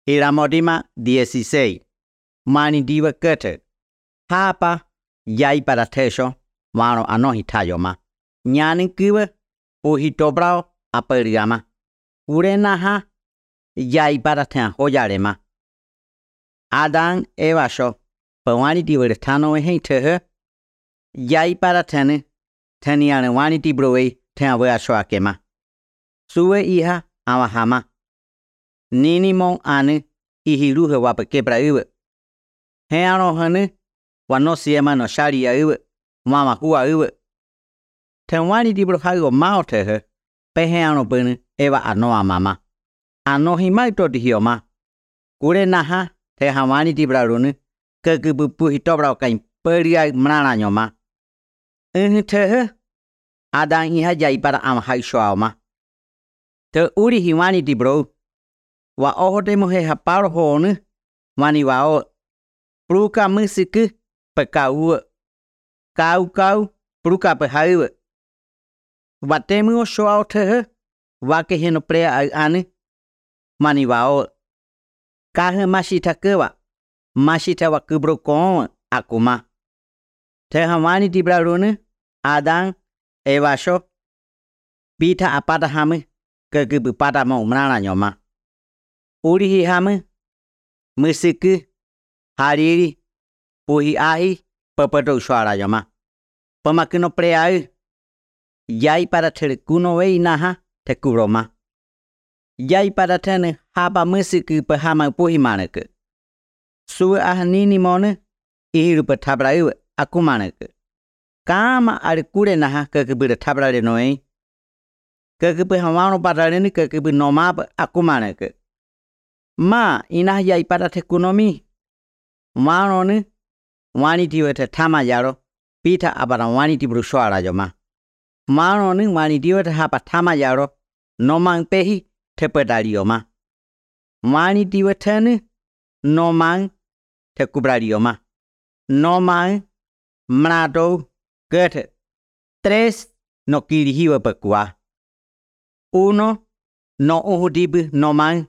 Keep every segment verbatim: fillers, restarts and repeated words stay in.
Iramodima dieciséis. Manidiva Goethe. Hapa yai para tesho mano anohi tayoma. Nyani kiwa uhitobrao aperiama. Urena ha yai para ten hoyarema. Adan evasho pawani divertano e tehe. Yai para tene teniane wani tibroe ten veasho akema. Sue iha awahama. Nini mon ane ihiruhe wapa kebra iwe. Heano hane wano siema no sharia iwe. Mama hua iwe. Ten wani dibro hago mao tehe. Pe heano bene eva anoa mama. Ano himaito dihioma. Kure naha te hawani dibra rune. Kekibu puhi tobra kain peria mrana nyoma. Ehe tehe. Adan iha jai para am haisho aoma. Te uri hiwani dibro. Wa oho demo he haparo hone. Wani wao. Pruka musiki pe kau. Kau kau. Pruka pe haiwe. Watemu o shoa tehe. Wake heno prea ai ane. Mani wao. Kahe mashita kewa. Mashita wa kubro koon akuma. Te hawani dibra rune. Adan. Evasho. Pita apada hame. Kekibu pada mo umrana nyoma. Uri hi hame. Musiki. Hariri. Puhi ahi. Pepedo suara nyoma. Pemakino preai. Yai para tere kuno wei naha. Te kuroma. Yai para tene. Haba musiki pe hama puhi maneke. Sue aha nini mone. Ihiru pe tabra iwe. Aku maneke. Kama ari kure naha. Kekibu de tabra de noe. Kekibu hamano para rene. Kekibu nomab. Aku maneke. Ma inah yai para te kunomi. Mano ne. Wani diwe te tama yaro. Pita abara wani dibru suara joma. Mano ne wani diwe te hapa tama yaro. Nomang pehi te pedarioma. Wani diwe tene. Nomang te kubrarioma. Nomang mrado Goethe. Tres no kirihiwe pekua. Uno no uhudibu nomang.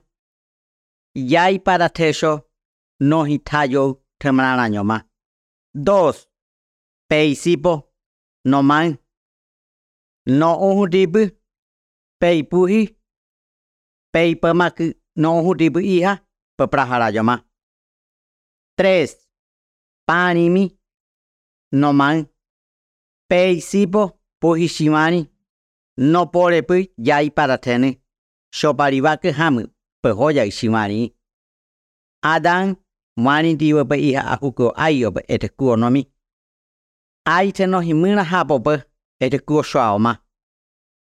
Yai para tesho no hitayo temrana nyoma. Dos. Peisipo no man. No uhudibu. Peipuhi. Peipamaku no uhudibu iha. Peprahara nyoma. Tres. Panimi. No man. Peisipo puhishimani. No porepu yai para tene. Shoparibake hamu. Pehoya ishimani. Adan. Wani diwe pe iha akuko ayo pe ete kuo nomi. Aite no himuna hapo pe ete kuo shwaoma.